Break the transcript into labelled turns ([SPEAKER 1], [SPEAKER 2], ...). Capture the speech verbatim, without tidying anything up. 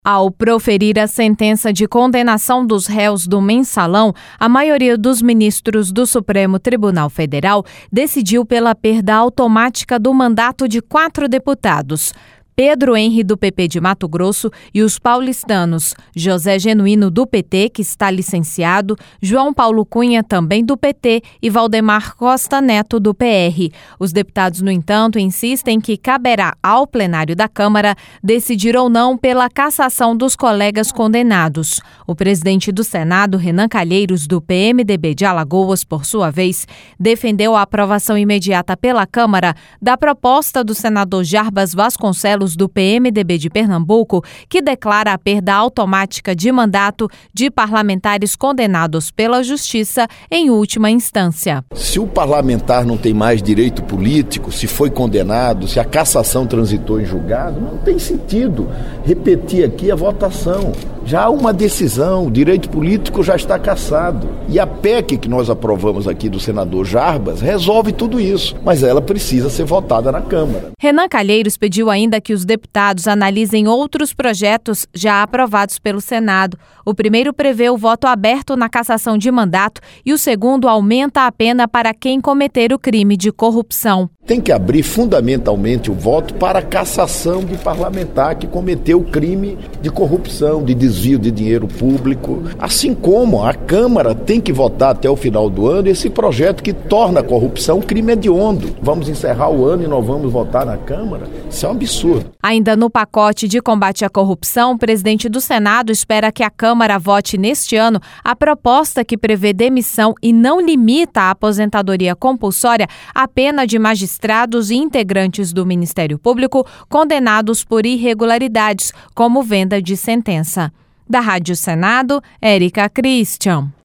[SPEAKER 1] Ao proferir a sentença de condenação dos réus do Mensalão, a maioria dos ministros do Supremo Tribunal Federal decidiu pela perda automática do mandato de quatro deputados: Pedro Henri, do P P de Mato Grosso, e os paulistanos José Genuíno, do P T, que está licenciado, João Paulo Cunha, também do P T, e Valdemar Costa Neto, do P R. Os deputados, no entanto, insistem que caberá ao plenário da Câmara decidir ou não pela cassação dos colegas condenados. O presidente do Senado, Renan Calheiros, do P M D B de Alagoas, por sua vez, defendeu a aprovação imediata pela Câmara da proposta do senador Jarbas Vasconcelos, do P M D B de Pernambuco, que declara a perda automática de mandato de parlamentares condenados pela Justiça em última instância.
[SPEAKER 2] Se o parlamentar não tem mais direito político, se foi condenado, se a cassação transitou em julgado, não tem sentido repetir aqui a votação. Já há uma decisão, o direito político já está cassado. E a P E C que nós aprovamos aqui do senador Jarbas resolve tudo isso, mas ela precisa ser votada na Câmara.
[SPEAKER 1] Renan Calheiros pediu ainda que os deputados analisem outros projetos já aprovados pelo Senado. O primeiro prevê o voto aberto na cassação de mandato e o segundo aumenta a pena para quem cometer o crime de corrupção.
[SPEAKER 2] Tem que abrir fundamentalmente o voto para a cassação de parlamentar que cometeu o crime de corrupção, de desvio de dinheiro público, assim como a Câmara tem que votar até o final do ano esse projeto que torna a corrupção crime hediondo. Vamos encerrar o ano e nós vamos votar na Câmara? Isso é um absurdo.
[SPEAKER 1] Ainda no pacote de combate à corrupção, o presidente do Senado espera que a Câmara vote neste ano a proposta que prevê demissão e não limita a aposentadoria compulsória à pena de magistrados e integrantes do Ministério Público condenados por irregularidades, como venda de sentença. Da Rádio Senado, Érica Christian.